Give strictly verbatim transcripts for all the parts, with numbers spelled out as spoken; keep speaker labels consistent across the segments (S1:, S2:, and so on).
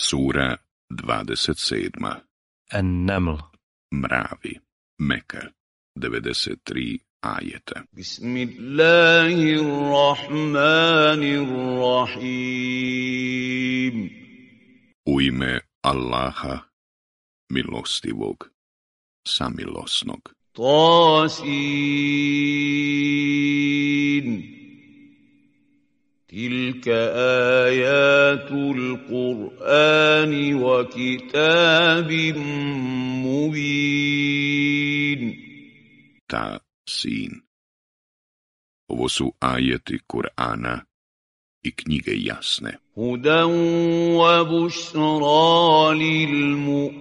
S1: Sura dvadeset sedma.
S2: An-Naml.
S1: Mravi. Meka. devedeset tri ajeta.
S3: Bismillahirrahmanirrahim.
S1: U ime Allaha, milostivog, samilosnog.
S3: Tasin. Tilka ayatul Qur'ani wa kitabim mubin.
S1: Ta sin. Ovo su ajeti Kur'ana i knjige jasne.
S3: Hudan wa bušra lil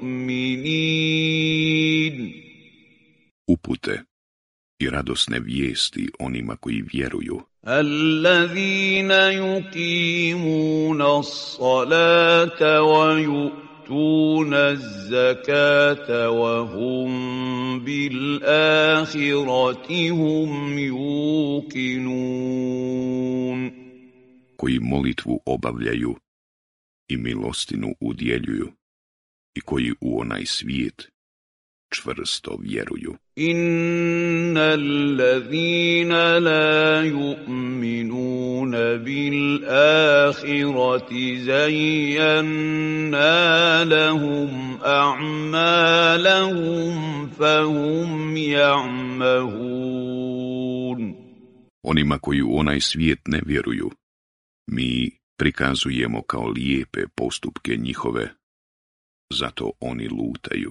S3: mu'minin.
S1: Upute i radosne vijesti onima koji vjeruju.
S3: الذين يقيمون الصلاة ويؤتون الزكاة وهم بالآخرة هم يوقنون.
S1: Koji molitvu obavljaju i milostinu udjeljuju i koji u onaj svijet čvrsto vjeruju.
S3: Innal ladhina la yu'minuna bil akhirati zayyana lahum a'malahum fahum ya'mahun.
S1: Onima koji u onaj svijet ne vjeruju, mi prikazujemo kao lijepe postupke njihove, zato oni lutaju.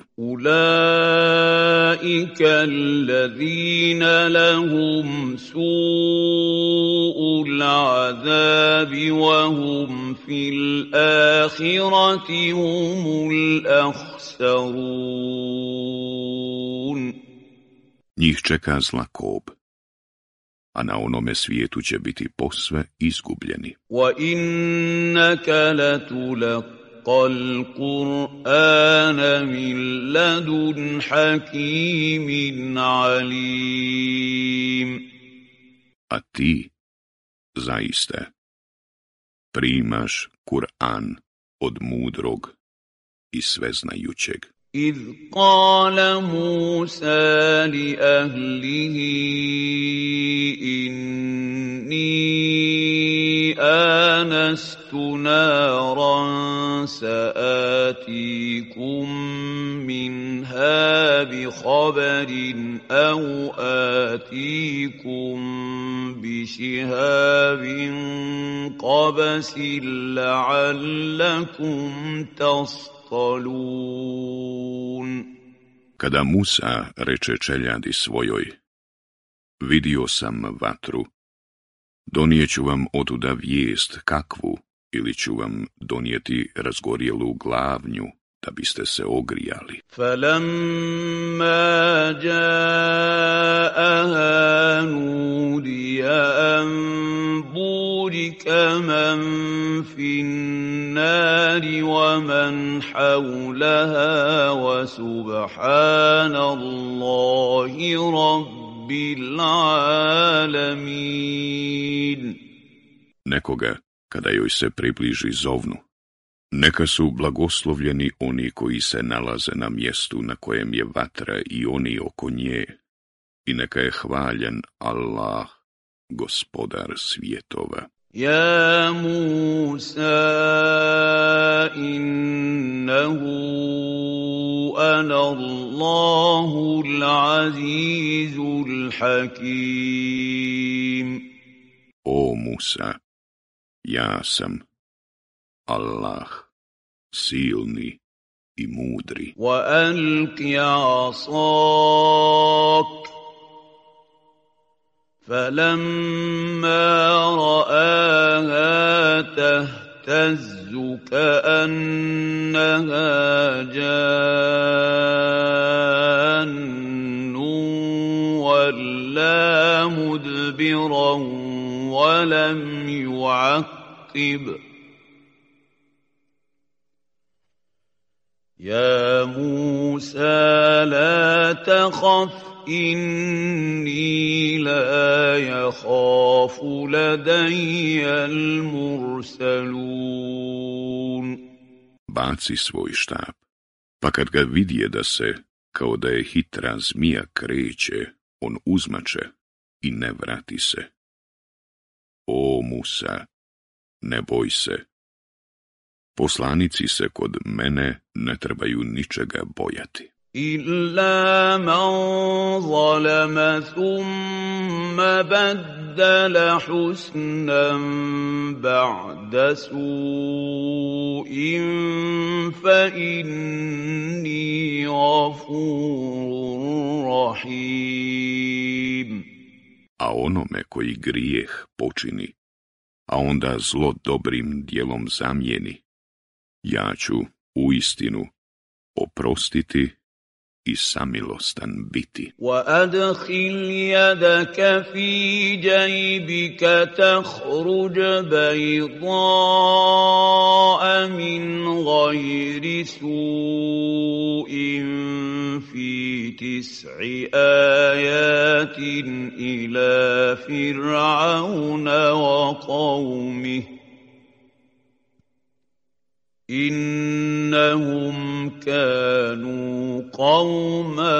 S3: Ulaika allazina lahum su'ul azabi wa hum fil akhirati humul akhsarun.
S1: Njih čeka zlakob, a na onome svijetu će biti posve izgubljeni.
S3: Wa innaka latulaq القرآن من لدن حكيم عليم.
S1: A ti, zaiste, primaš Kur'an od mudrog i sveznajućeg.
S3: إذ قال موسى لأهله إني آنست نارا سآتيكم منها بخبر أو آتيكم بشهاب قبس لعلكم تصطلون.
S1: Kada Musa reče čeljadi svojoj, vidio sam vatru, donijeću vam otuda vijest kakvu, ili ću vam donijeti razgorjelu glavnju, da biste se ogrijali.
S3: Falamma ja'aha nudiya an burika man fin nari wa man hawlaha wa subhanallahi rabbil alamin.
S1: Nekoga, kada joj se približi zovnu, neka su blagoslovljeni oni koji se nalaze na mjestu na kojem je vatra i oni oko nje, i neka je hvaljen Allah, gospodar svjetova.
S3: Ja Musa, innahu ana Allahul azizul hakim.
S1: O Musa, ja sam Allah, silni i mudri.
S3: Wa alqi asak, falamma ra'aha tahtazzu ka'annaha jannun walla mudbiran wa lam yu'aqqib. يا موسى لا تخف إني لا يخاف لدي المرسلون.
S1: baci svoj štap, pa kad ga vidje da se, kao da je hitra zmija kreće, on uzmače i ne vrati se. O Musa, ne boj se. Poslanici se kod mene ne trebaju ničega bojati.
S3: إلا من ظلم ثم بدل حسنا بعد سوء فإني غفور رحيم.
S1: A onome koji grijeh počini, a onda zlo dobrim djelom zamijeni, ja ću uistinu oprostiti i samilostan biti.
S3: وَأَدْخِلْ يَدَكَ فِي جَيْبِكَ تَخْرُجْ بَيْضَاءَ مِنْ غَيْرِ سُوءٍ فِي تِسْعِ آيَاتٍ إِلَى فِرْعَوْنَ وَقَوْمِهِ إِنَّهُمْ كَانُوا قَوْمًا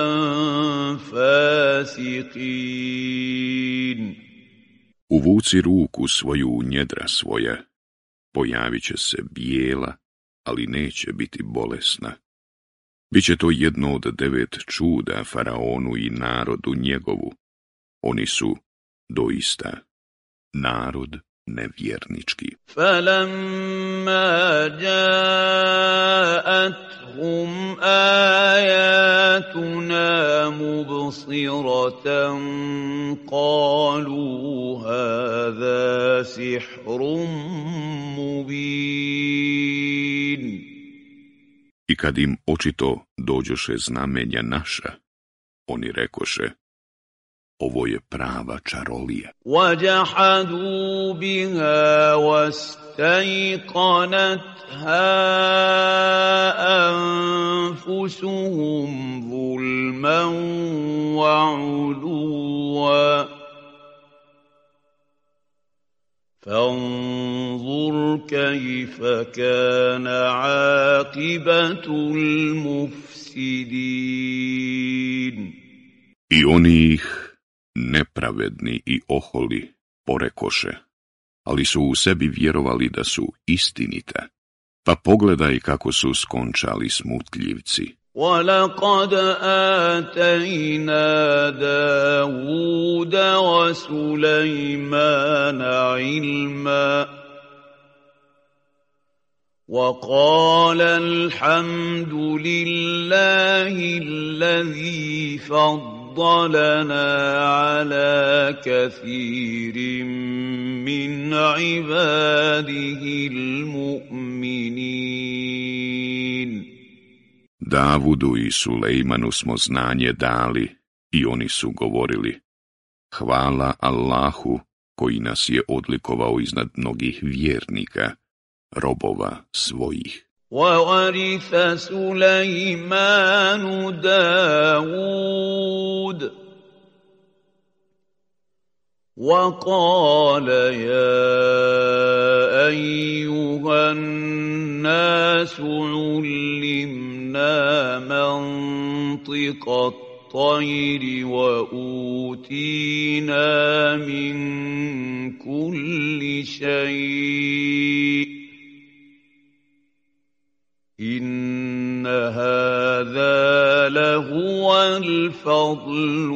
S3: فَاسِقِينَ.
S1: Uvuci ruku svoju u njedra svoja, pojavit će se bijela, ali neće biti bolesna. Biće to jedno od devet čuda faraonu i narodu njegovu. Oni su doista narod nevjernički.
S3: فَلَمَّا جَاءَتْهُمْ آيَاتُنَا مُبْصِرَةً قَالُوا هَذَا سِحْرٌ مُبِينٌ.
S1: I kad im očito dođoše znamenja naša, oni rekoše, ovo je prava čarolija.
S3: وَجَحَدُوا بِهَا وَاسْتَيْقَنَتْهَا أَنفُسُهُمْ ظُلْمًا وَعُلُوًّا فَانظُرْ كَيْفَ كَانَ عَاقِبَةُ الْمُفْسِدِينَ.
S1: I oni ih, nepravedni i oholi, porekoše, ali su u sebi vjerovali da su istinita, pa pogledaj kako su skončali smutljivci.
S3: وَلَقَدْ آتَيْنَا دَاوُودَ وَسُلَيْمَانَ عِلْمًا وَقَالَ الْحَمْدُ لِلَّهِ الَّذِي فَضَّلَنَا عَلَى كَثِيرٍ مِّنْ عِبَادِهِ الْمُؤْمِنِينَ.
S1: Davudu i Sulejmanu smo znanje dali i oni su govorili, hvala Allahu koji nas je odlikovao iznad mnogih vjernika, robova svojih.
S3: وَوَرِثَ سُلَيْمَانُ دَاوُودَ وَقَالَ يَا أَيُّهَا النَّاسُ عُلِّمْنَا مَنطِقَ الطَّيْرِ وَأُوتِينَا مِن كُلِّ شَيْءٍ إِنَّ هَذَا لَهُوَ الْفَضْلُ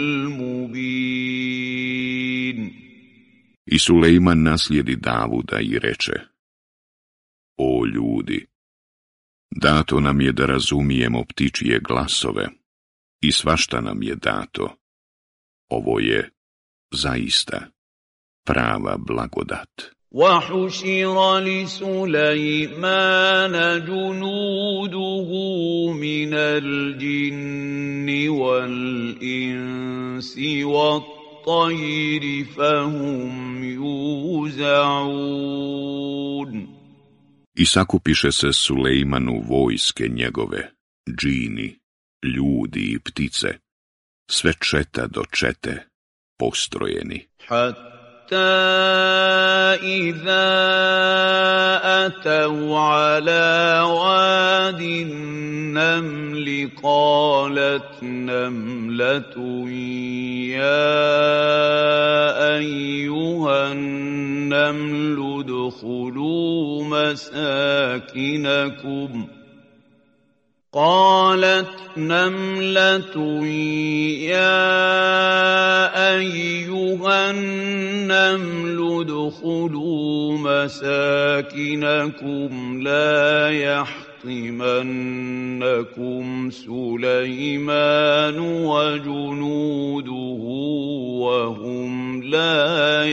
S3: الْمُبِينُ.
S1: I Sulejman naslijedi Davuda i reče, o ljudi, dato nam je da razumijemo ptičije glasove i svašta nam je dato. Ovo je zaista prava blagodat.
S3: وَحُشِرَ لِسُلَيْمَانَ جُنُودُهُ مِنَ الْجِنِّ وَالْإِنسِ وَالطَّيْرِ فَهُمْ يُوزَعُونَ.
S1: I sakupiše se Sulejmanu vojske njegove, džini, ljudi i ptice, sve četa do čete, postrojeni.
S3: حَتَّى إذا أتوا على واد النمل قالت نملة يا أيها النمل ادخلوا مساكنكم قالت نملة يا أيها النمل ادخلوا مساكنكم لا يحطمنكم سليمان وجنوده وهم لا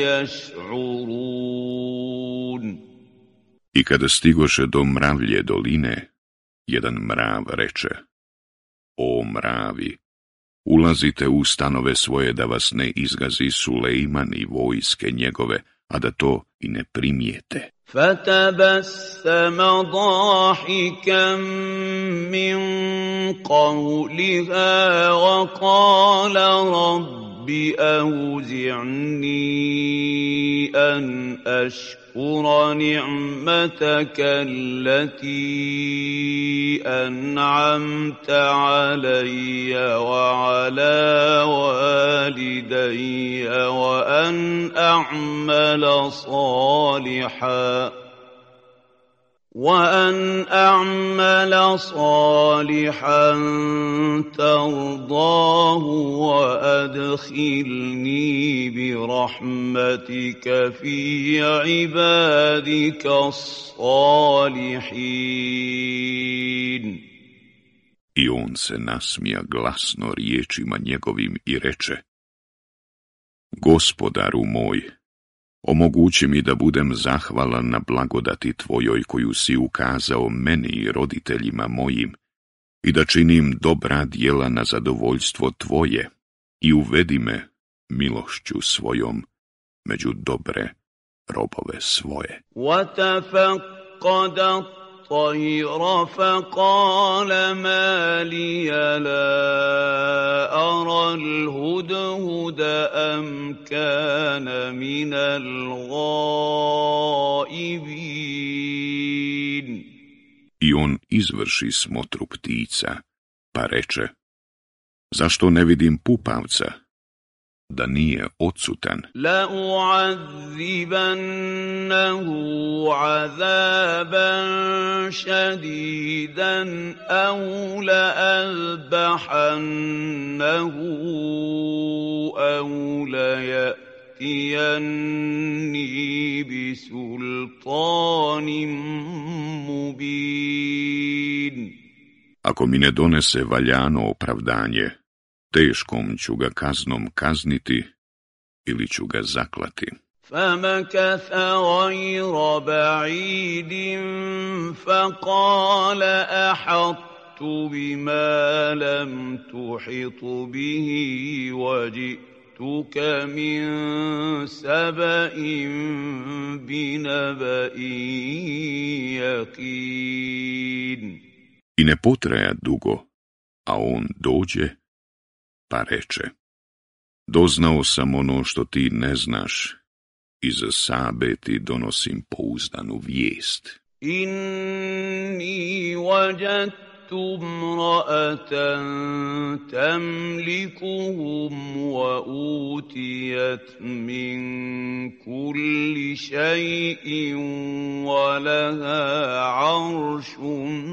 S3: يشعرون.
S1: I kada stigoše do mravlje doline, jedan mrav reče: O mravi, ulazite u stanove svoje da vas ne izgazi Sulejman i vojske njegove, a da to i ne primijete.
S3: فتبسم ضاحكا من قولها وقال رب أوزعني أن أشكر نعمتك التي أنعمت علي وعلى والدي وأن أعمل صالحا وأن أعمل صالحا ترضاه وأدخلني برحمتك في عبادك الصالحين.
S1: I on se nasmija glasno riječima njegovim i reče: Gospodaru moj, omogući mi da budem zahvalan na blagodati tvojoj koju si ukazao meni i roditeljima mojim i da činim dobra djela na zadovoljstvo tvoje i uvedi me milošću svojom među dobre robove svoje.
S3: وَتَفَقَّدَ الطَّيْرَ فَقَالَ مَا لِيَ لَا أَرَى الْهُدْهُدَ أَمْ كَانَ مِنَ الْغَائِبِينَ.
S1: I on izvrši smotru ptica, pa reče: Zašto ne vidim pupavca, da nije odsutan?
S3: لَأُعَذِّبَنَّهُ عَذَابًا شَدِيدًا أَوْ لَأَذْبَحَنَّهُ أَوْ لَيَأْتِيَنِّي بِسُلْطَانٍ مُبِينٍ.
S1: Ako mi ne donese valjano opravdanje, teškom ću ga kaznom kazniti ili ću ga zaklati.
S3: فَمَكَثَ غَيْرَ بَعِيدٍ فَقَالَ أَحَطتُ بِمَا لَمْ تُحِطْ بِهِ وَجِئْتُكَ مِنْ سَبَإٍ بِنَبَإٍ يَقِينٍ.
S1: I ne potraja dugo, a on dođe, pa reče: Doznao sam ono što ti ne znaš, iz Sabe ti donosim pouzdanu vijest.
S3: Inni wajadtu imra'atan tamlikuhum wa utiyat min kulli shay'in wa laha 'arshun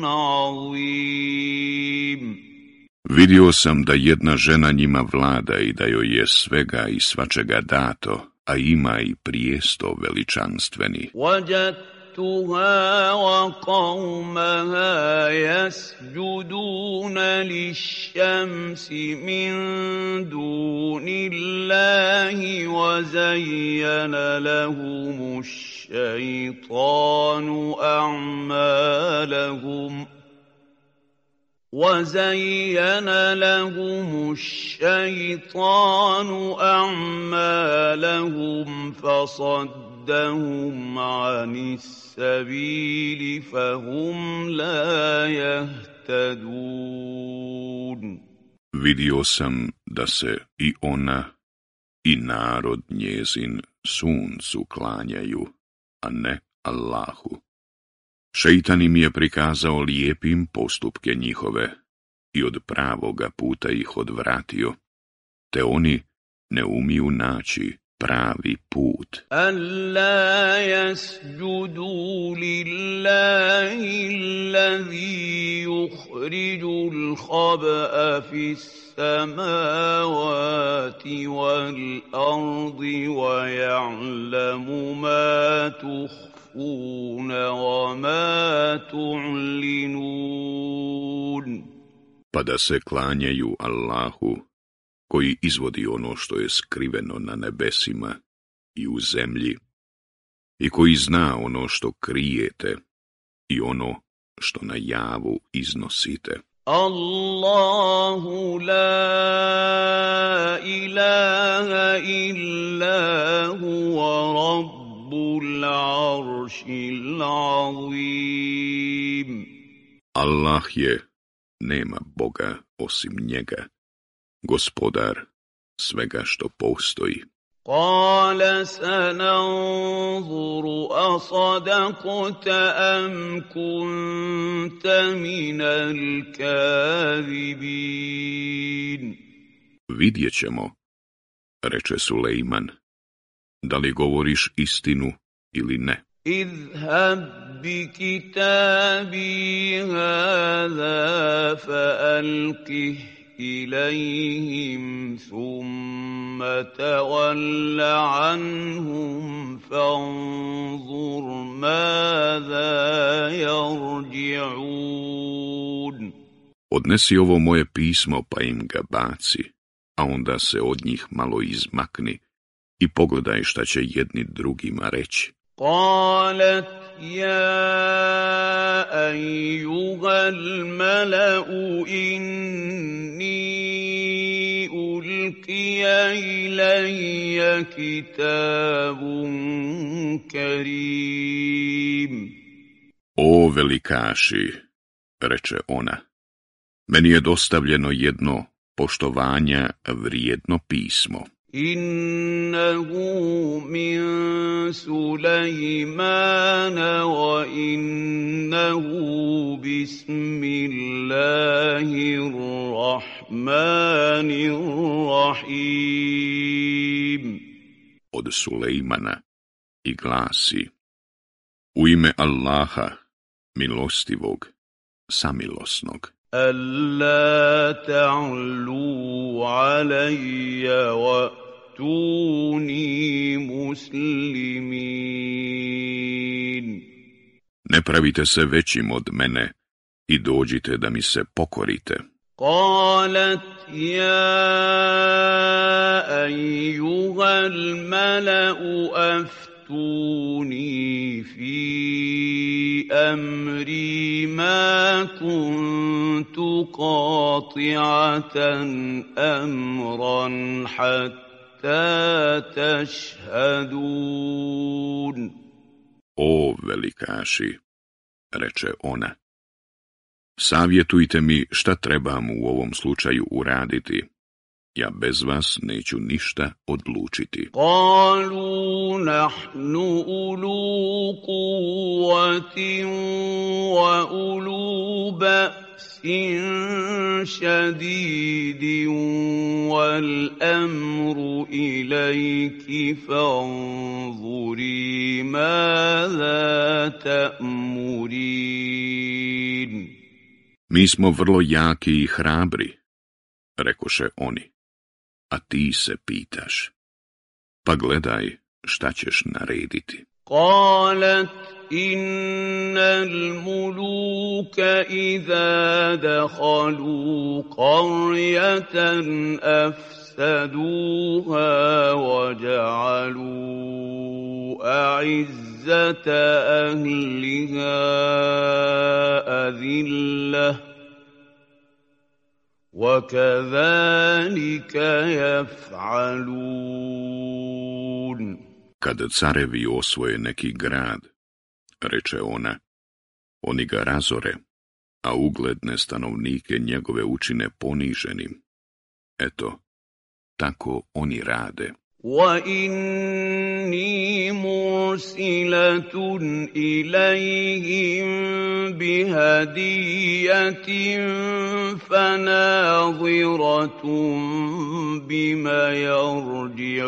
S3: 'azim.
S1: Vidio sam da jedna žena njima vlada i da joj je svega i svačega dato, a ima i prijesto veličanstveni.
S3: وَجَدْتُهَا وَقَوْمَهَا يَسْجُدُونَ لِلشَّمْسِ مِنْ دُونِ اللَّهِ وَزَيَّنَ لَهُمُ الشَّيْطَانُ أَعْمَالَهُمْ وَزَيَّنَ لَهُمُ الشَّيْطَانُ أَعْمَالَهُمْ فَصَدَّهُمْ عَنِ السَّبِيلِ فَهُمْ لَا يَهْتَدُونَ.
S1: Vidio sam da se i ona i narod njezin suncu klanjaju, a ne Allahu. Šeitan im je prikazao lijepim postupke njihove i od pravoga puta ih odvratio, te oni ne umiju naći pravi put.
S3: أَلَّا يَسْجُدُوا لِلَّهِ الَّذِي يُخْرِجُ الْخَبْءَ فِي السَّمَاوَاتِ وَالْأَرْضِ وَيَعْلَمُ مَا تُخْفُونَ وَمَا تُعْلِنُونَ.
S1: Pa da se klanjaju Allahu, koji izvodi ono što je skriveno na nebesima i u zemlji, i koji zna ono što krijete i ono što na javu iznosite.
S3: Allahu la ilaha illa huwa rabbul aršil azim.
S1: Allah je, nema Boga osim njega, gospodar svega što postoji.
S3: قال سننظر أصدقت أم كنت من الكاذبين.
S1: Vidjet ćemo, reče Sulejman, da li govoriš istinu ili ne.
S3: اذهب بكتابي هذا فألقه إليهم ثم تول عنهم فانظر ماذا يرجعون.
S1: Odnesi ovo moje pismo pa im ga baci, a onda se od njih malo izmakni i pogledaj šta će jedni drugima reći.
S3: قالت يا أيها الملأ إني ألقي إلي كتاب كريم.
S1: O velikaši, reče ona, meni je dostavljeno jedno poštovanja vrijedno pismo.
S3: إنه من سليمان وإنه بسم الله الرحمن الرحيم.
S1: Od Sulejmana i glasi: U ime Allaha, milostivog, samilosnog.
S3: ألا تعلوا علي وأتوني مسلمين.
S1: Ne pravite se većim od mene i dođite da mi se pokorite.
S3: قالت يا أيها الملأ أفتوني في أمري ما كنت قاطعة أمرا حتى تشهدون.
S1: O velikaši, reče ona, savjetujte mi šta trebam u ovom slučaju uraditi. Ja bez vas neću ništa odlučiti.
S3: قالوا نحن أولو قوة وأولو بأس شديد والأمر إليك فانظري ماذا تأمرين.
S1: Mi smo vrlo jaki i hrabri, rekoše oni, a ti se pitaš, pa gledaj šta ćeš narediti.
S3: قالت إن الملوك إذا دخلوا قرية أفسدوها وجعلوا أعزة أهلها أذلة وكذلك يفعلون.
S1: Kad carevi osvoje neki grad, reče ona, oni ga razore, a ugledne stanovnike njegove učine poniženim. Eto, tako oni rade.
S3: وَإِنِّي مُرْسِلَةٌ إِلَيْهِم بِهَدِيَّةٍ فَنَاظِرَةٌ بِمَ يَرْجِعُ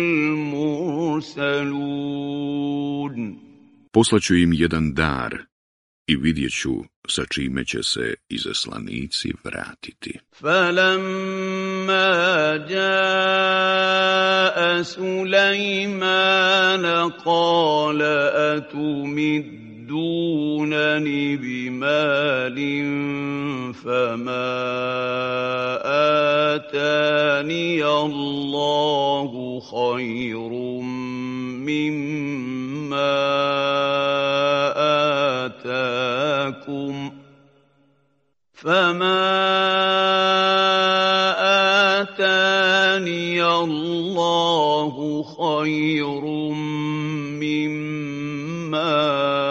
S3: الْمُرْسَلُونَ.
S1: Poslaću im jedan dar i vidjet ću sa čime će se izaslanici vratiti.
S3: فَلَمَّا جَاءَ سُلَيْمَانَ قَالَ أَتُمِدُّونَنِ بِمَالٍ فَمَا آتَانِيَ اللَّهُ خَيْرٌ مِّمَّا آتَاكُمْ فَمَا آتَانِيَ اللَّهُ خَيْرٌ مِّمَّا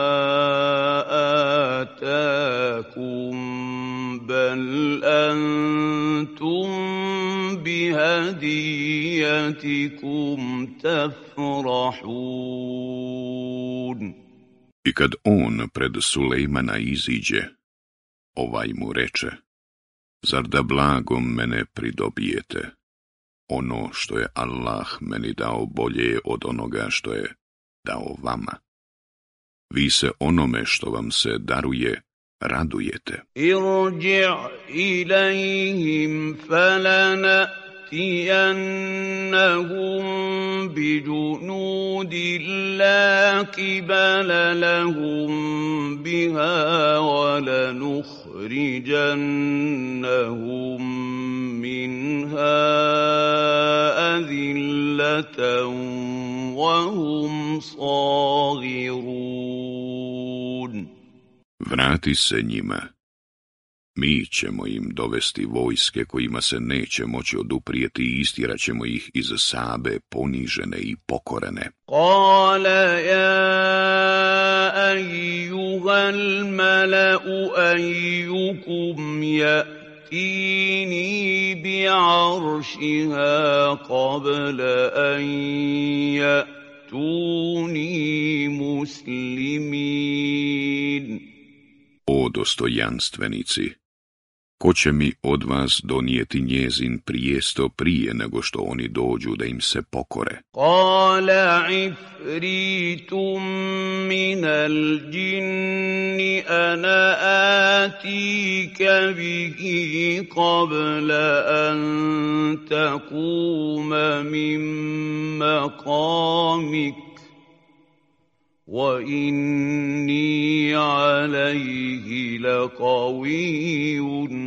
S3: آتَاكُمْ بَلْ أَنتُم بِهَدِيَّتِكُمْ تَفْرَحُونَ.
S1: I kad on pred Sulejmana iziđe, ovaj mu reče, zar da blagom mene pridobijete? Ono što je Allah meni dao bolje je od onoga što je dao vama. Vi se onome što vam se daruje radujete.
S3: Irji' ilayhim falanatiyannahum bijunudin la kibala lahum biha wa lanukhrijannahum minha adillatan wa hum saghirun.
S1: Vrati se njima. Mi ćemo im dovesti vojske kojima se neće moći oduprijeti i istirat ćemo ih iz Sabe ponižene i pokorene.
S3: Kale ja ayyuhal mala'u ayyukum ya'tini bi'aršiha qabla an ya'tuni muslimin.
S1: O dostojanstvenici, ko će mi od vas donijeti njezin prijesto prije nego što oni dođu da im se pokore?
S3: Kala ifritum minal džinni ana atika bihi qabla an takuma min maqamik وَإِنِّي عَلَيْهِ لَقَوِيٌّ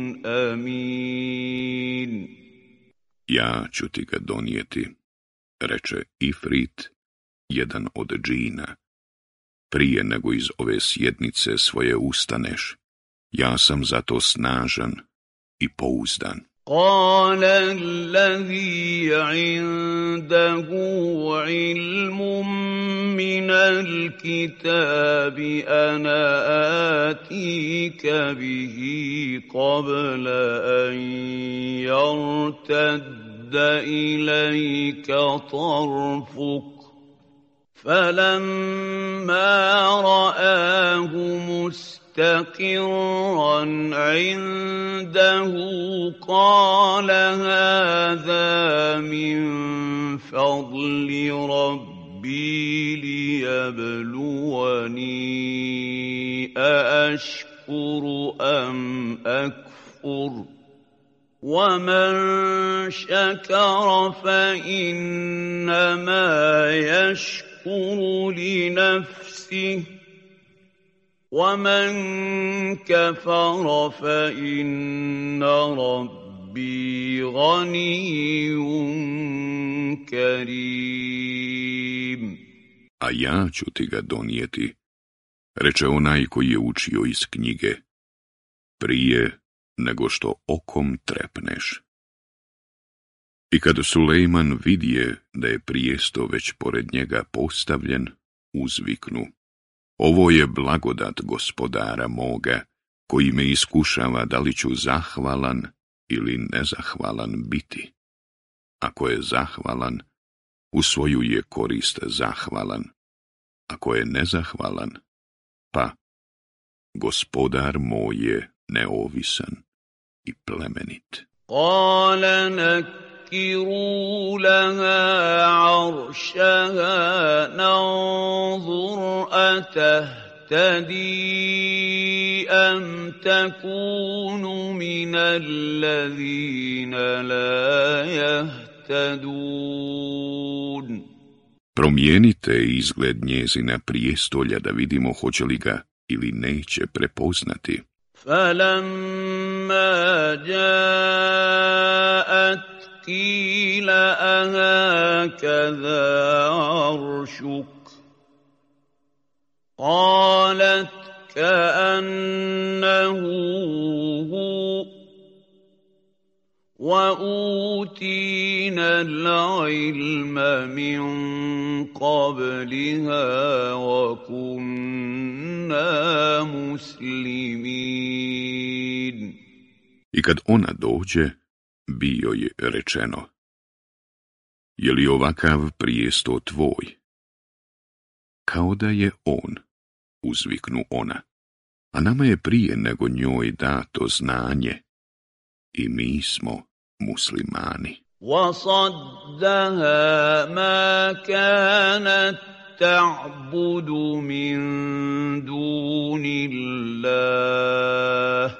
S3: أَمِينٌ.
S1: Ja ću ti ga donijeti, reče Ifrit, jedan od džina. Prije nego iz ove sjednice svoje ustaneš, ja sam zato snažan i pouzdan.
S3: قال الذي عنده علم من الكتاب أنا آتيك به قبل أن يرتد إليك طرفك فلما رآه مستقيما مستقرا عنده قال هذا من فضل ربي ليبلوني أأشكر أم أكفر ومن شكر فإنما يشكر لنفسه وَمَنْ كَفَرَ فَإِنَّ رَبِّي غَنِيٌّ كَرِيمٌ.
S1: A ja ću ti ga donijeti, reče onaj koji je učio iz knjige, prije nego što okom trepneš. I kad Sulejman vidje da je prijesto već pored njega postavljen, uzviknu. Ovo je blagodat gospodara moga, koji me iskušava da li ću zahvalan ili nezahvalan biti. Ako je zahvalan, u svoju je korist zahvalan. Ako je nezahvalan, pa Gospodar moj je neovisan i plemenit.
S3: Kale nakiru laha aršaha nanzur atahtadi am takunu min allazina la jahtadun.
S1: Promijenite izgled njezina prijestolja da vidimo hoće li ga ili neće prepoznati.
S3: فَلَمَّا جَاءَتْ قِيلَ أَهَكَذَا عَرْشُكَ قَالَتْ كَأَنَّهُ هُوَ وَأُوتِينَا الْعِلْمَ مِنْ قَبْلِهَا وَكُنَّا مُسْلِمِينَ.
S1: I kad ona dođe, bio je rečeno: je li ovakav prijesto tvoj? Kao da je on, uzviknu ona, a nama je prije nego njoj dato znanje i mi smo muslimani.
S3: وَصَدَّهَا مَا كَانَتْ تَعْبُدُ مِن دُونِ اللَّهِ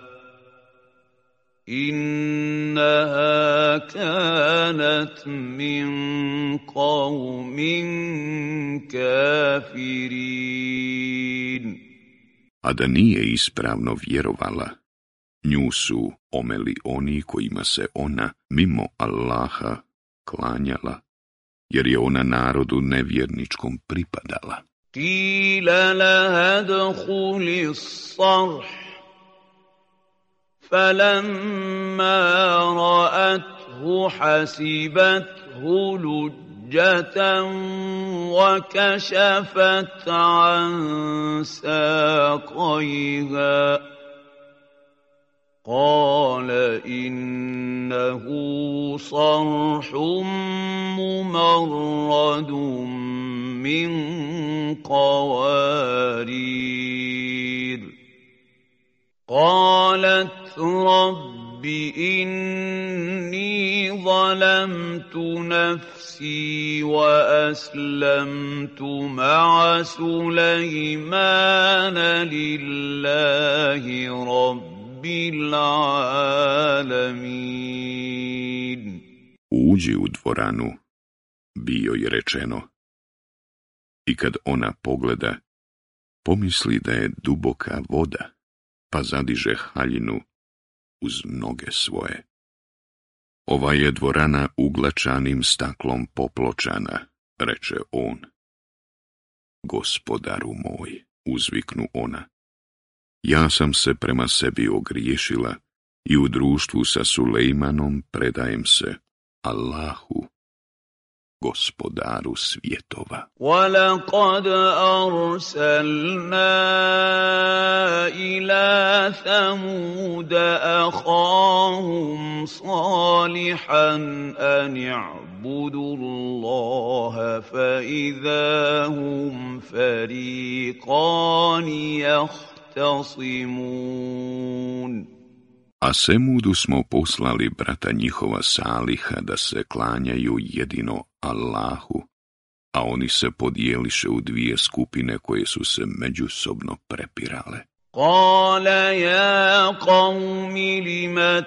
S3: إِنَّهَا كَانَتْ مِن قَوْمٍ كَافِرِينَ.
S1: A da nije ispravno vjerovala, nju su omeli oni kojima se ona mimo Allaha klanjala, jer je ona narodu nevjerničkom pripadala.
S3: Qila laha dkhuli as-sarh falamma ra'athu hasibathu lujjatan wa kashafat an saqayha قال إنه صرح ممرد من قوارير قالت رب إني ظلمت نفسي وأسلمت مع سليمان لله رب Alamin.
S1: Uđi u dvoranu, bio je rečeno. I kad ona pogleda, pomisli da je duboka voda, pa zadiže haljinu uz noge svoje. Ova je dvorana uglačanim staklom popločana, reče on. Gospodaru moj, uzviknu ona. Ja sam se prema sebi ogriješila i u društvu sa Sulejmanom predajem se Allahu, Gospodaru svjetova.
S3: وَلَقَدْ أَرْسَلْنَا إِلَى ثَمُودَ أَخَاهُمْ صَالِحًا أَنِ اعْبُدُوا اللَّهَ فَإِذَا هُمْ فَرِيقَانِ يَخْتَصِمُونَ
S1: A Semudu smo poslali brata njihova Saliha da se klanjaju jedino Allahu, a oni se podijeliše u dvije skupine koje su se međusobno prepirale.
S3: Kale ja qavmi lima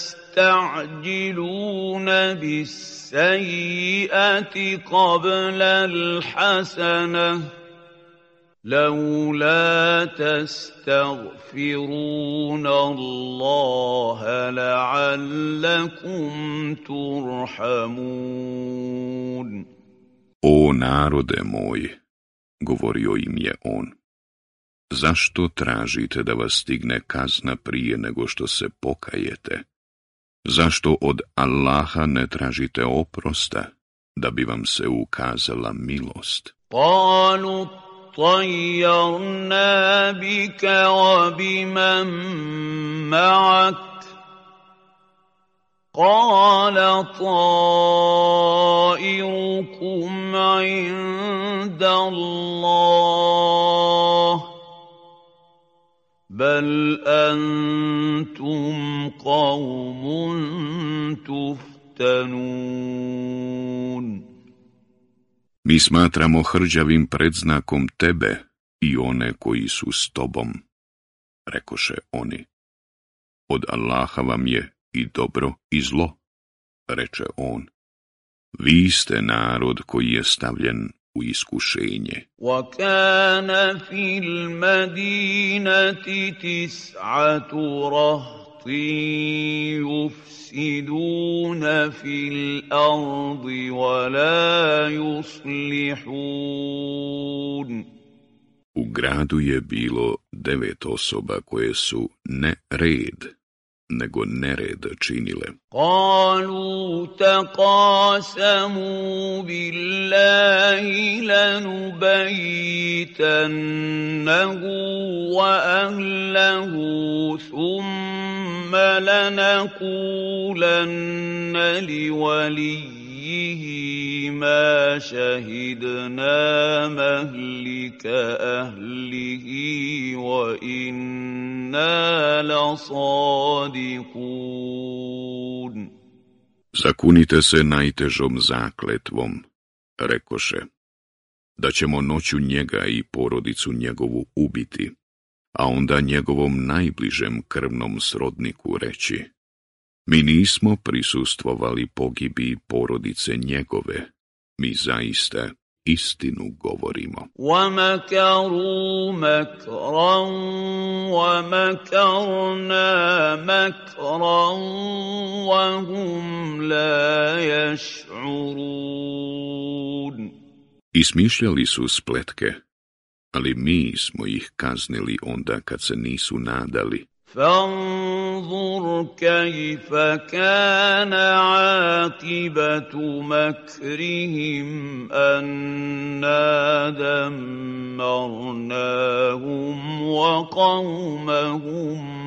S3: tasta'điluna bis sejjati qabla al-hasanah لولا تستغفرون الله لعلكم ترحمون.
S1: O narode moj, govorio im je on, zašto tražite da vas stigne kazna prije nego što se pokajete? Zašto od Allaha ne tražite oprosta da bi vam se ukazala milost?
S3: Qalu طيرنا بك وبمن معك قال طائركم عند الله بل أنتم قوم تفتنون.
S1: Mi smatramo hrđavim predznakom tebe i one koji su s tobom, rekoše oni. Od Allaha vam je i dobro i zlo, reče on. Vi ste narod koji je stavljen u iskušenje.
S3: وَكَانَ فِي الْمَدِينَةِ تِسْعَةُ رَهْطٍ يُفْسِدُونَ فِي الْأَرْضِ وَلَا يُصْلِحُونَ.
S1: U gradu je bilo devet osoba koje su ne red, nego nered činile.
S3: قالوا تقاسموا بالله لنبيتنه وأهله ثم لنقولن لوليه ما شهدنا مهلك أهله وإنا لصادقون.
S1: Zakunite se najtežom zakletvom, rekoše, da ćemo noću njega i porodicu njegovu ubiti, a onda njegovom najbližem krvnom srodniku reći, mi nismo prisustvovali pogibi porodice njegove, mi zaista istinu govorimo.
S3: وَمَكَرُوا مَكْرًا وَمَكَرْنَا مَكْرًا وَهُمْ لَا يَشْعُرُونَ.
S1: I smišljali su spletke, ali mi smo ih kaznili onda kad se nisu nadali.
S3: فانظر كيف كان عاقبة مكرهم أنا دمرناهم وقومهم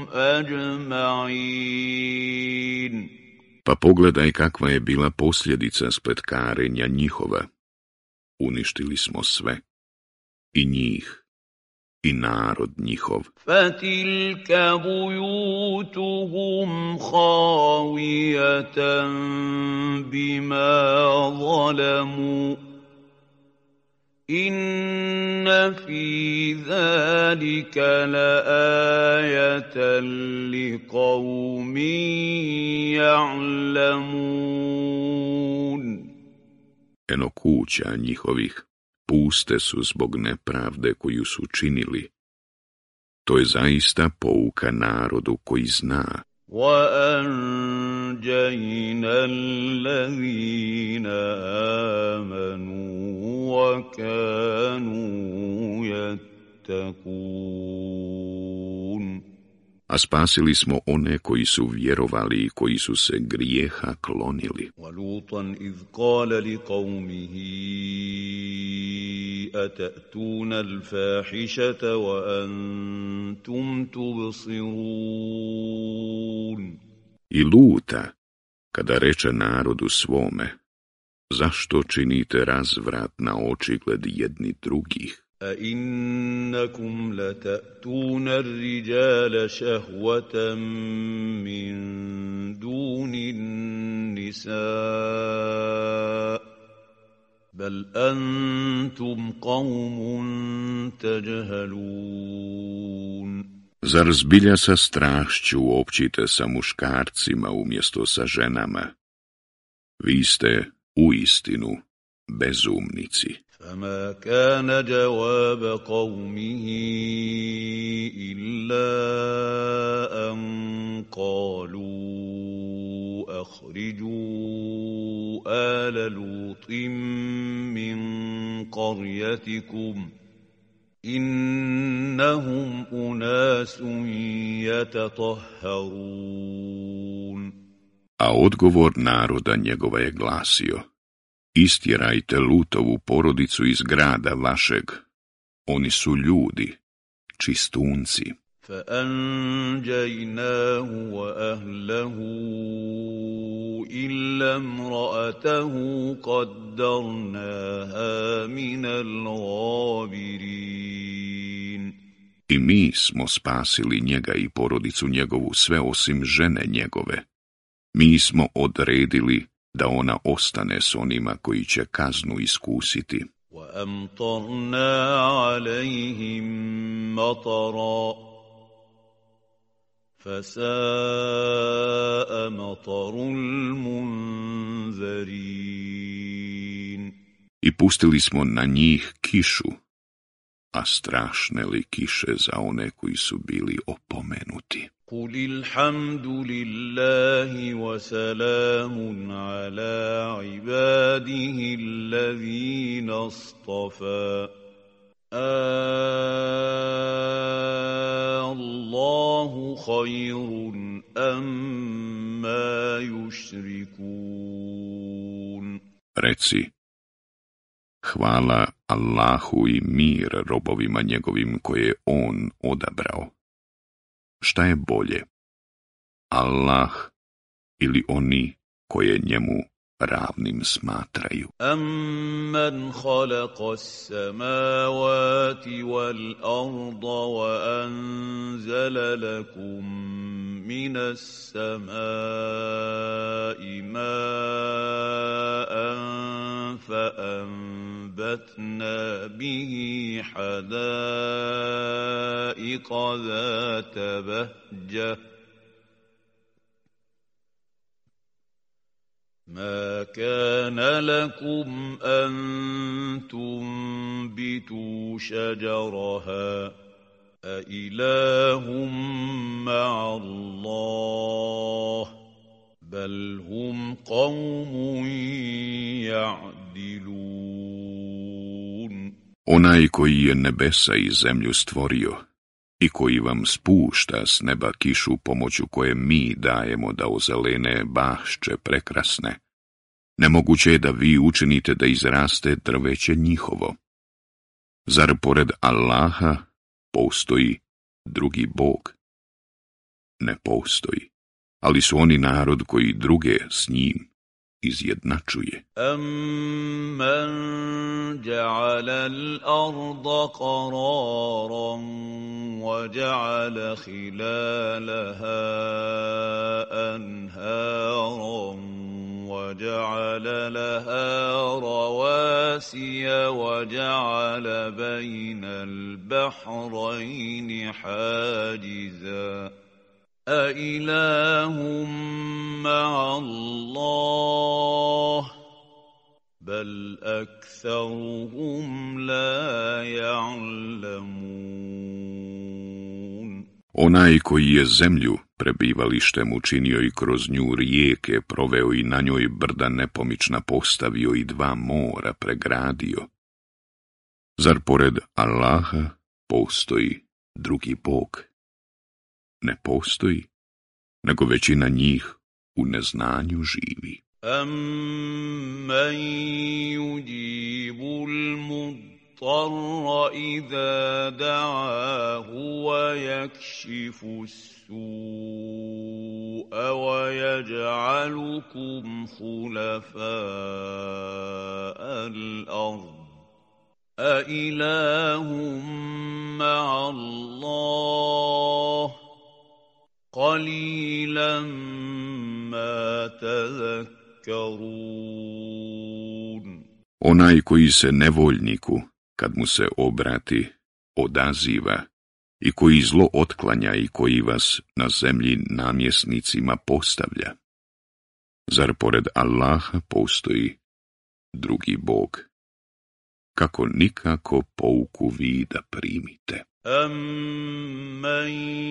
S3: أجمعين.
S1: Pa pogledaj kakva je bila posljedica spletkarenja njihova. Uništili smo sve, i njih, i narod njihov.
S3: فَتِلْكَ بُيُوتُهُمْ خَاوِيَةً بِمَا ظَلَمُوا إِنَّ فِي ذَلِكَ لَآيَةً لِقَوْمٍ يَعْلَمُونَ.
S1: Eno kuća njihovih puste su zbog nepravde koju su činili. To je zaista pouka narodu koji zna.
S3: وَأَنْجَيْنَا الَّذِينَ آمَنُوا وَكَانُوا يَتَّقُونَ.
S1: A spasili smo one koji su vjerovali i koji su se grijeha klonili.
S3: وَلُوطًا إِذْ قَالَ لِقَوْمِهِ أَتَأْتُونَ الْفَاحِشَةَ وَأَنْتُمْ تُبْصِرُونَ.
S1: I Luta, kada reče narodu svome, zašto činite razvrat na očigled jedni drugih?
S3: أَإِنَّكُمْ لَتَأْتُونَ الرِّجَالَ شَهْوَةً مِّن دُونِ النِّسَاءِ بَلْ أَنْتُمْ قَوْمٌ تَجْهَلُونَ.
S1: Zar zbilja sa strašću općite sa muškarcima umjesto sa ženama? Vi ste uistinu bezumnici.
S3: فما كان جواب قومه إلا أن قالوا أخرجوا آل لوط من قريتكم إنهم أناس يتطهرون.
S1: A odgovor naroda njegova je glasio, istjerajte Lutovu porodicu iz grada vašeg, oni su ljudi, čistunci.
S3: فَأَنْجَيْنَاهُ وَأَهْلَهُ إلا امرأته قدرناها من الغابرين.
S1: I mi smo spasili njega i porodicu njegovu sve osim žene njegove. Mi smo odredili da ona ostane s onima koji će kaznu iskusiti.
S3: وَأَمْطَرْنَا عَلَيْهِمْ مَطَرًا فَسَاءَ مَطَرُ الْمُنذَرِينَ.
S1: I pustili smo na njih kišu, a strašne li kiše za one koji su bili opomenuti.
S3: قُلِ الْحَمْدُ لِلَّهِ وَسَلَامٌ عَلَىٰ عِبَادِهِ الَّذِينَ اصْطَفَىٰ اللَّهُ خَيْرٌ أَمَّا يُشْرِكُونَ.
S1: Reci, hvala Allahu i mir robovima njegovim koje je on odabrao. Šta je bolje, Allah ili oni koje njemu ravnim smatraju?
S3: أَمَّنْ خَلَقَ السَّمَاوَاتِ وَالْأَرْضَ وَأَنزَلَ لَكُم مِّنَ السَّمَاءِ مَاءً فَأَنبَتْنَا بِهِ حَدَائِقَ ذَاتَ بَهْجَةٍ مَا كَانَ لَكُمْ أَن تُنبِتُوا شَجَرَهَا أَإِلَٰهٌ مَّعَ اللَّهِ بَلْ هُمْ قَوْمٌ يَعْدِلُونَ.
S1: Onaj koji je nebesa i zemlju stvorio i koji vam spušta s neba kišu pomoću koje mi dajemo da ozelene bašče prekrasne, nemoguće je da vi učinite da izraste drveće njihovo. Zar pored Allaha postoji drugi Bog? Ne postoji, ali su oni narod koji druge s njim izjednačuje.
S3: أَمَّنْ جَعَلَ الْأَرْضَ قَرَارًا وَجَعَلَ خِلَالَهَا أَنْهَارًا وَجَعَلَ لَهَا رَوَاسِيَ وَجَعَلَ بَيْنَ الْبَحْرَيْنِ حَاجِزًا أَإِلَٰهٌ مَّعَ اللَّهِ بَلْ أَكْثَرُهُمْ لَا يَعْلَمُونَ.
S1: Onaj koji je zemlju prebivalištem učinio i kroz nju rijeke proveo i na njoj brda nepomična postavio i dva mora pregradio. Zar pored Allaha postoji drugi Bog? Ne postoji, nego većina njih u neznanju živi.
S3: أَمَّن يُجِيبُ الْمُضْطَرَّ إِذَا دَعَاهُ وَيَكْشِفُ السُّوءَ وَيَجْعَلُكُمْ خُلَفَاءَ الْأَرْضِ أَإِلَٰهٌ مَّعَ اللَّهِ قَلِيلًا مَا تَذَكَّرُونَ.
S1: Onaj koji se nevoljniku, kad mu se obrati, odaziva i koji zlo otklanja i koji vas na zemlji namjesnicima postavlja. Zar pored Allaha postoji drugi Bog? Kako nikako pouku vi da primite.
S3: أَمَّن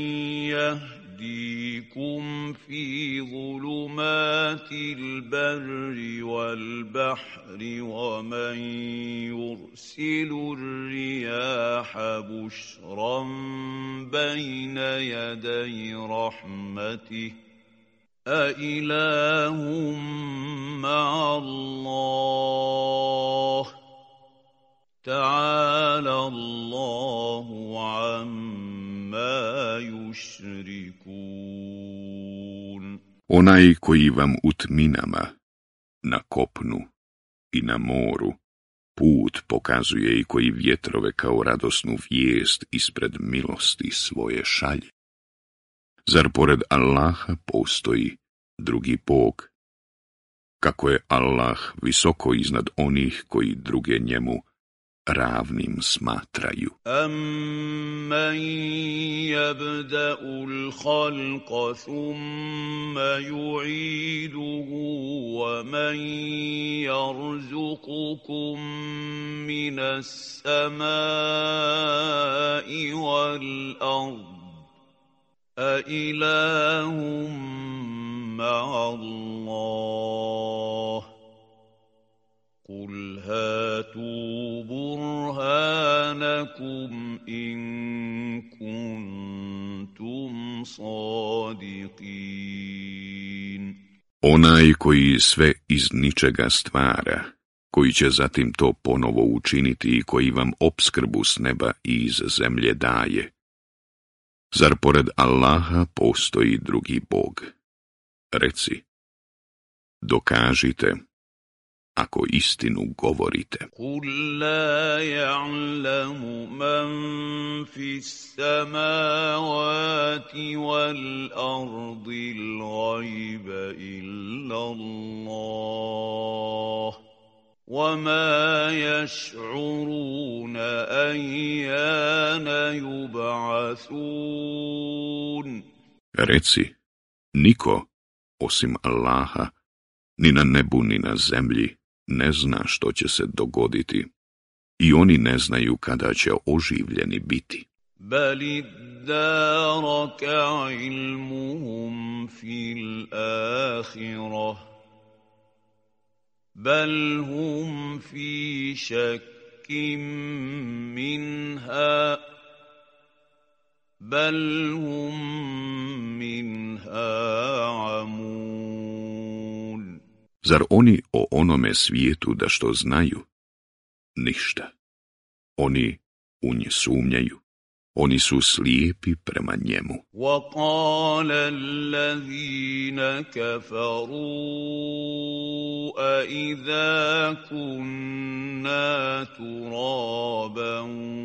S3: يَهْدِيكُمْ فِي ظُلُمَاتِ الْبَرِّ وَالْبَحْرِ وَمَن يُرْسِلُ الرِّيَاحَ بُشْرًا بَيْنَ يَدَيْ رَحْمَتِهِ أَإِلَٰهٌ مَّعَ اللَّهِ تعالى الله عما يشركون.
S1: Onaj koji vam u tminama, na kopnu i na moru, put pokazuje i koji vjetrove kao radosnu vijest ispred milosti svoje šalje. Zar pored Allaha postoji drugi Bog? Kako je Allah visoko iznad onih koji druge njemu ravnim smatraju.
S3: أَمَّنْ يَبْدَأُ الْخَلْقَ ثُمَّ يُعِيدُهُ وَمَنْ يَرْزُقُكُم مِّنَ السَّمَاءِ وَالْأَرْضِ أَإِلَٰهٌ مَّعَ اللَّهِ قُلْ هَاتُوا بُرْهَانَكُمْ إِن كُنتُمْ صَادِقِينَ.
S1: Onaj koji sve iz ničega stvara, koji će zatim to ponovo učiniti i koji vam opskrbu s neba i iz zemlje daje. Zar pored Allaha postoji drugi Bog? Reci, dokažite, ako istinu govorite.
S3: قُل لَّا يَعْلَمُ مَن فِي السَّمَاوَاتِ وَالْأَرْضِ الْغَيْبَ إِلَّا اللَّهُ وَمَا يَشْعُرُونَ أَيَّانَ يُبْعَثُونَ.
S1: Reci, niko, osim Allaha, ni na nebu ni na zemlji, ne zna što će se dogoditi i oni ne znaju kada će oživljeni biti.
S3: بَلِ ادَّارَكَ عِلْمُهُمْ فِي الْآخِرَةِ بَلْ هُمْ فِي شَكٍّ مِّنْهَا بَلْ هُمْ مِنْهَا عَمُونَ.
S1: Zar oni o onome svijetu da što znaju? Ništa. Oni u nje sumnjaju. Oni su slijepi prema njemu.
S3: وَقَالَ الَّذِينَ كَفَرُوا أَإِذَا كُنَّا تُرَابًا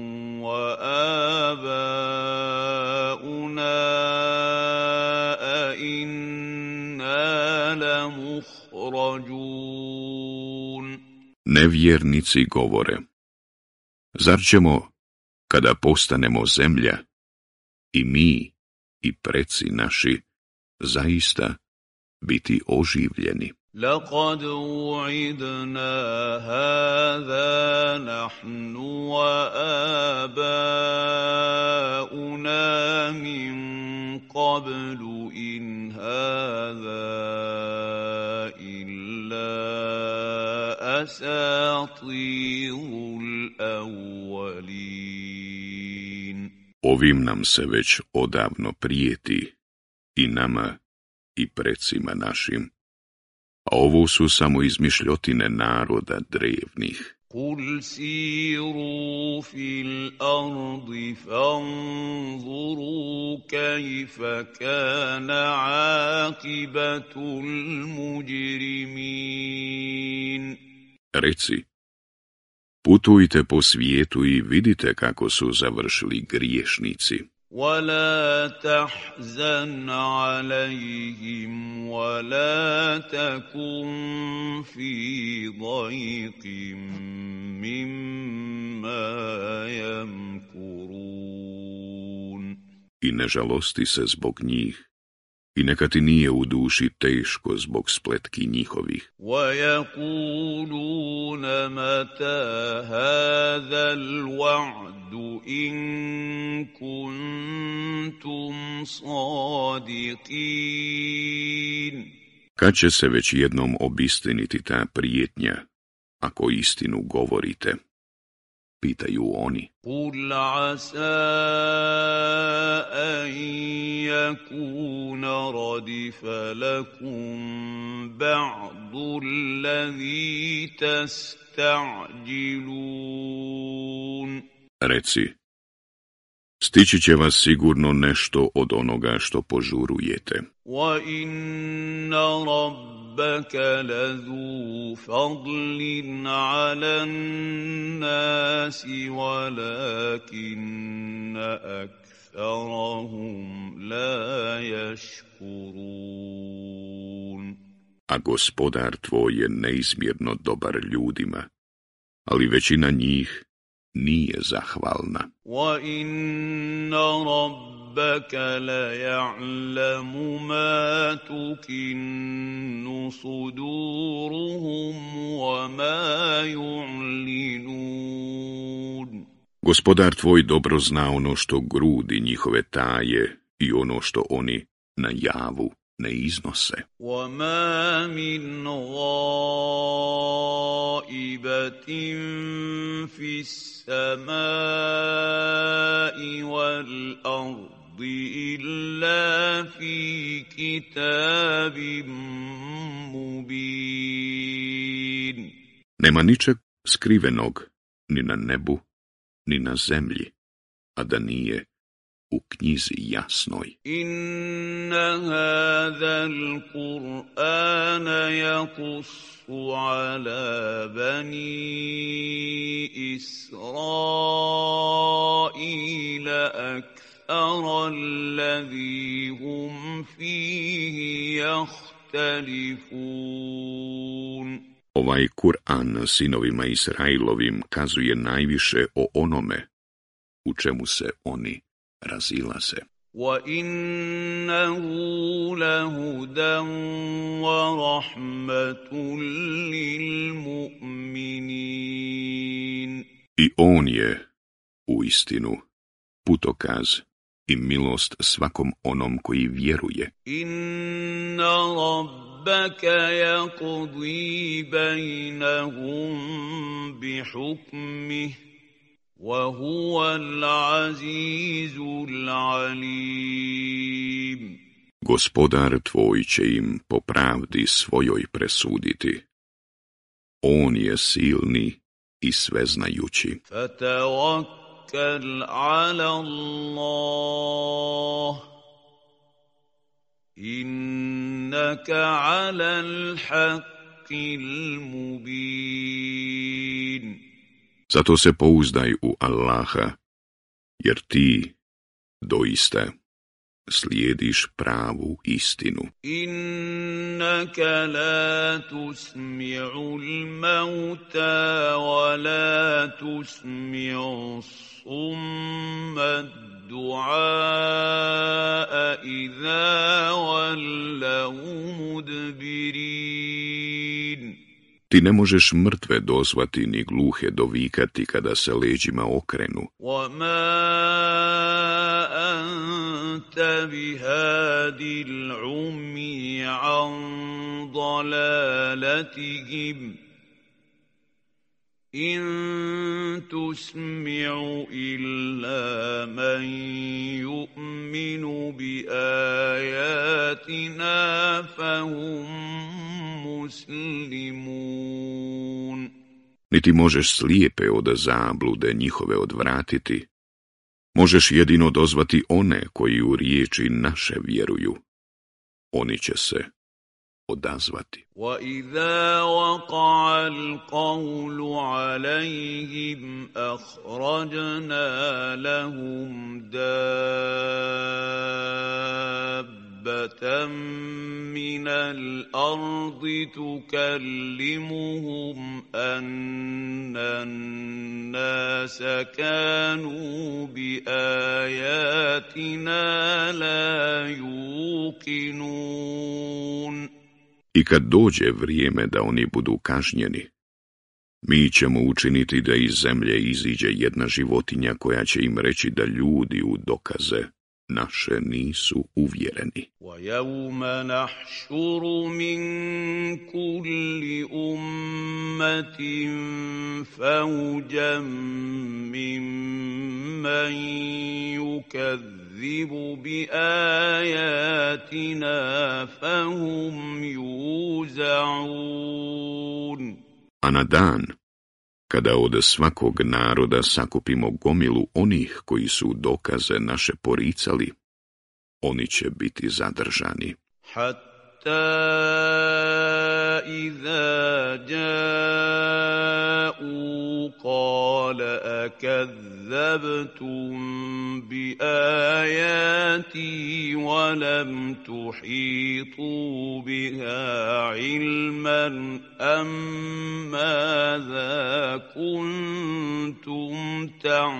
S3: وَآبَاؤُنَا أَإِنَّا لَمُخْرَجُونَ.
S1: Nevjernici govore, zar ćemo, kada postanemo zemlja, i mi i preci naši, zaista biti oživljeni?
S3: لَقَدْ وُعِدْنَا هَٰذَا نَحْنُ وَآبَاؤُنَا مِن قَبْلُ إِنْ هَٰذَا إِلَّا أَسَاطِيرُ الْأَوَّلِينَ.
S1: Ovim nam se već odavno prijeti, i nama i precima našim, a ovo su samo izmišljotine naroda drevnih.
S3: قُلْ سِيرُوا فِي الْأَرْضِ فَانظُرُوا كَيْفَ كَانَ عَاقِبَةُ الْمُجْرِمِينَ.
S1: Reci, putujte po svijetu i vidite kako su završili griješnici.
S3: وَلَا تَحْزَنْ عَلَيْهِمْ وَلَا تَكُنْ فِي ضَيْقٍ مِّمَّا يَمْكُرُونَ.
S1: I ne žalosti se zbog njih, i neka ti nije u duši teško zbog spletki njihovih.
S3: وَيَقُولُونَ مَتَى هَٰذَا الْوَعْدُ إِن كُنتُمْ صَادِقِينَ.
S1: Kad će se već jednom obistiniti ta prijetnja, ako istinu govorite? Pitaju oni.
S3: قُلْ عَسَىٰ أَن يَكُونَ رَدِفَ لَكُم بَعْضُ الَّذِي تَسْتَعْجِلُونَ.
S1: Reci, Stići će vas sigurno nešto od onoga što požurujete.
S3: وَإِنَّ رَبَّكَ لَذُو فَضْلٍ عَلَى النَّاسِ وَلَكِنَّ أَكْثَرَهُمْ لَا يَشْكُرُونَ.
S1: A gospodar tvoj je neizmjerno dobar ljudima, ali većina njih nije zahvalna.
S3: وَإِنَّ رَبَّكَ لَيَعْلَمُ مَا تُكِنُّ صُدُورُهُمْ وَمَا يُعْلِنُونَ.
S1: Gospodar tvoj dobro zna ono što grudi njihove taje i ono što oni na javu ne iznose.
S3: وَمَا مِنْ غَائِبَةٍ فِي السَّمَاءِ وَالْأَرْضِ إِلَّا فِي كِتَابٍ مُبِينٍ.
S1: Nema ničeg skrivenog ni na nebu, ni na zemlji, a da nije u knjizi jasnoj.
S3: Inna hada al-Qur'an yaqussu ala bani Israila akthara alladhi hum fihi yahtalifun.
S1: Ovaj Kur'an sinovima Israilovim kazuje najviše o onome u čemu se oni razilaze.
S3: وَإِنَّهُ لَهُدًى وَرَحْمَةٌ لِلْمُؤْمِنِينَ.
S1: I on je, u istinu, putokaz i milost svakom onom koji vjeruje.
S3: Inna rabbaka yaqdi bainahum bihukmih وَهُوَ الْعَزِيزُ الْعَلِيمُ.
S1: Gospodar tvoj će im po pravdi svojoj presuditi. On je silni i sveznajući.
S3: فَتَوَكَّلْ عَلَى اللَّهِ إِنَّكَ عَلَى الْحَقِّ الْمُبِينِ.
S1: Zato se pouzdaj u Allaha, jer ti doista slijediš pravu istinu.
S3: Innaka la tusmi'u al-mauta wa la tusmi'u summa ad-du'a idha wallaw mudbirin.
S1: Ti ne možeš mrtve dozvati ni gluhe dovikati kada se leđima okrenu.
S3: وَمَا أَنْتَ بِهَادِ الْعُمْيِ عَنْ ضَلَالَتِهِمْ إِنْ تُسْمِعُ إِلَّا مَنْ يُؤْمِنُ بِآيَاتِنَا فَهُمْ muslimun.
S1: Niti možeš slijepe od zablude njihove odvratiti. Možeš jedino dozvati one koji u riječi naše vjeruju. Oni će se odazvati.
S3: وَإِذَا وَقَعَ الْقَوْلُ عَلَيْهِمْ أَخْرَجْنَا لَهُمْ دَابَّةً مِّنَ الْأَرْضِ تُكَلِّمُهُمْ أَنَّ النَّاسَ كَانُوا بِآيَاتِنَا لَا يُوقِنُونَ.
S1: I kad dođe vrijeme da oni budu kažnjeni, mi ćemo učiniti da iz zemlje iziđe jedna životinja koja će im reći da ljudi u dokaze naše nisu uvjereni.
S3: وَيَوْمَ نَحْشُرُ مِنْ كُلِّ أُمَّةٍ فَوْجًا مِّمَّنْ يُكَذِّبُ بِآيَاتِنَا فَهُمْ يُوزَعُونَ.
S1: A na dan, Kada od svakog naroda sakupimo gomilu onih koji su dokaze naše poricali, oni će biti zadržani.
S3: Hatta iza ja'u qala akazzabtum bi ajati wa lam tuhitu biha ilman am madha kuntum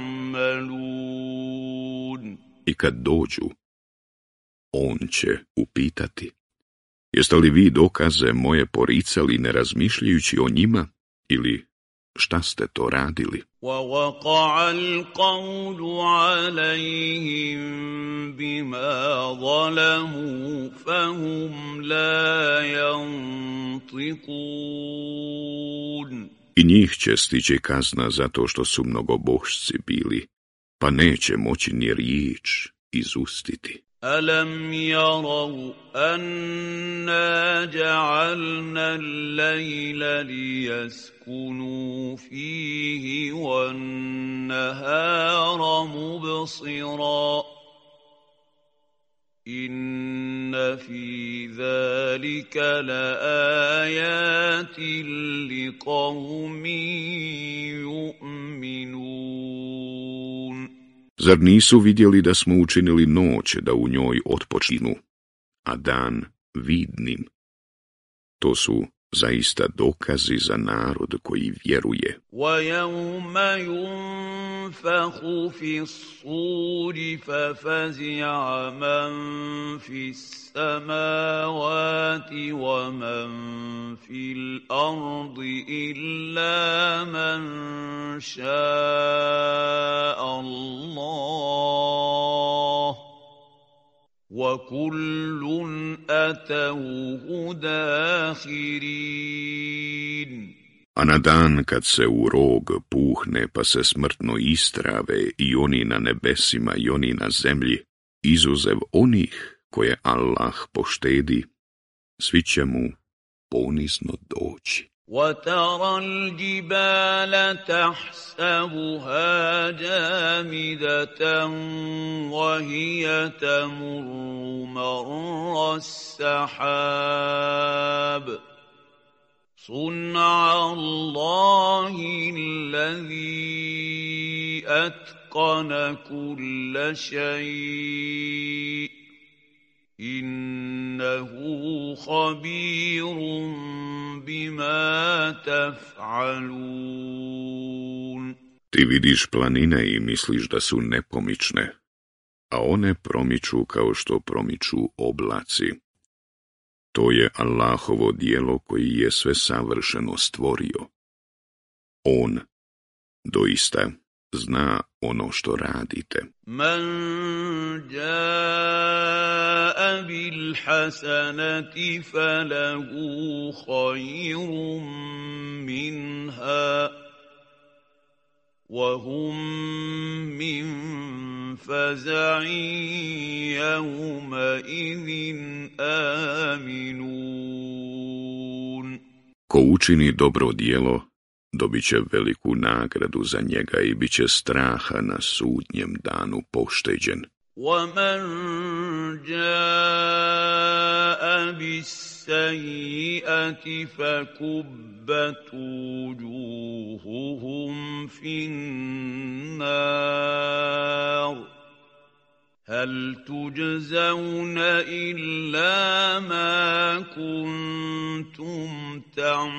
S3: ta'malun.
S1: I kad dođu, on će upitati: jeste li vi dokaze moje poricali ne razmišljajući o njima, ili šta ste to radili?
S3: وَوَقَعَ الْقَوْلُ عَلَيْهِمْ بِمَا ظَلَمُوا فَهُمْ لَا يَنطِقُونَ.
S1: I njih će stići kazna zato što su mnogobošci bili, pa neće moći ni riječ izustiti.
S3: أَلَمْ يَرَوْا أَنَّا جَعَلْنَا اللَّيْلَ لِيَسْكُنُوا فِيهِ وَالنَّهَارَ مُبْصِرًا إِنَّ فِي ذَلِكَ لَآيَاتٍ لِقَوْمٍ يُؤْمِنُونَ.
S1: Zar nisu vidjeli da smo učinili noć da u njoj otpočinu, a dan vidnim? To su zaista dokazi za narod koji vjeruje.
S3: وَيَوْمَ يُنفَخُ فِي الصُّورِ فَفَزِعَ مَنْ فِي السَّمَاوَاتِ وَمَنْ فِي الْأَرْضِ إِلَّا مَنْ شَاءَ اللَّهُ وَكُلٌّ أَتَوْهُ دَاخِرِينَ.
S1: A na dan kad se u rog puhne pa se smrtno istrave i oni na nebesima i oni na zemlji, izuzev onih koje Allah poštedi, svi će mu ponizno doći.
S3: وَتَرَى الْجِبَالَ تَحْسَبُهَا جَامِدَةً وَهِيَ تَمُرُّ مَرَّ السَّحَابِ صُنْعَ اللَّهِ الَّذِي أَتْقَنَ كُلَّ شَيْءٍ innahu khabirun bima taf'alun.
S1: Ti vidiš planine i misliš da su nepomične, a one promiču kao što promiču oblaci. To je Allahovo djelo koji je sve savršeno stvorio. On doista zna ono što radite.
S3: Man jaa bil hasanati falahu khayrun minha wa hum min faza'in yawma idhin aminun.
S1: Ko učini dobro djelo, dobit će veliku nagradu za njega i bit će straha na sudnjem danu pošteđen.
S3: وَمَنْ جَاءَ بِالسَّيِّئَةِ فَكُبَّتْ وُجُوهُهُمْ فِي النَّارِ هَلْ تُجْزَوْنَ إِلَّا مَا كُنْتُمْ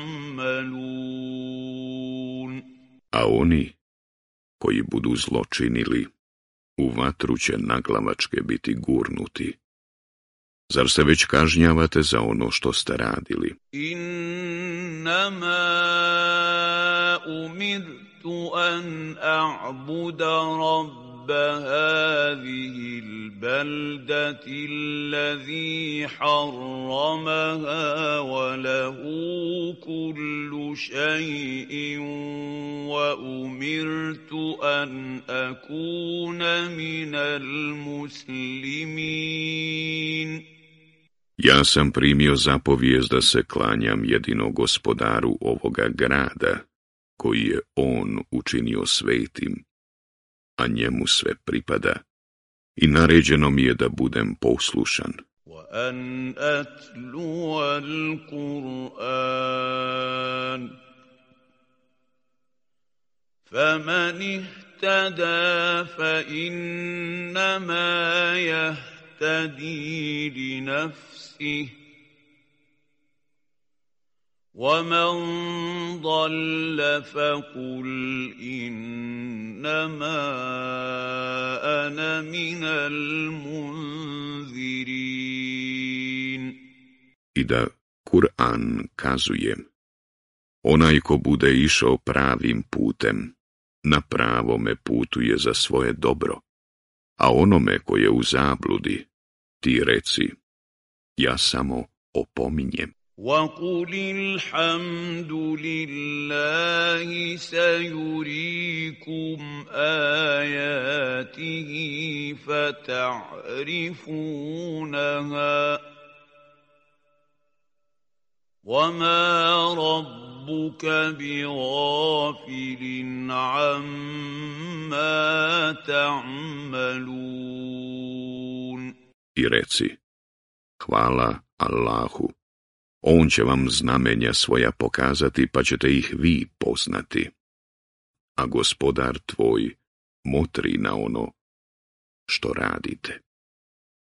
S3: تَعْمَلُونَ.
S1: A oni koji budu zločinili, u vatru će naglavačke biti gurnuti. Zar se već kažnjavate za ono što ste radili?
S3: Innama umirtu an a'buda rabba hadihi al-baldati allazi harramaha wa lahu kullu shay'in wa umirtu an akuna minal muslimin.
S1: Ja sam primio zapovijest da se klanjam jedino gospodaru ovoga grada, koji je on učinio svetim, a njemu sve pripada, i naređeno mi je da budem poslušan.
S3: وَأَنْ أَتْلُوَ الْقُرْآنَ فَمَنِ اهْتَدَى فَإِنَّمَا يَهْتَدِي لِنَفْسِهِ وَمَنْ ضَلَّ فَقُلْ إِنَّمَا أَنَا مِنَ الْمُنذِرِينَ.
S1: I da Kur'an kazuje: onaj ko bude išao pravim putem, na pravome putu je za svoje dobro, a onome ko je u zabludi, ti reci: ja samo opominjem.
S3: وَقُلِ الْحَمْدُ لِلَّهِ سَيُرِيكُمْ آيَاتِهِ فَتَعْرِفُونَهَا وَمَا رَبُّكَ بِغَافِلٍ عَمَّا تَعْمَلُونَ.
S1: I reci: hvala Allahu, on će vam znamenja svoja pokazati, pa ćete ih vi poznati. A gospodar tvoj motri na ono što radite.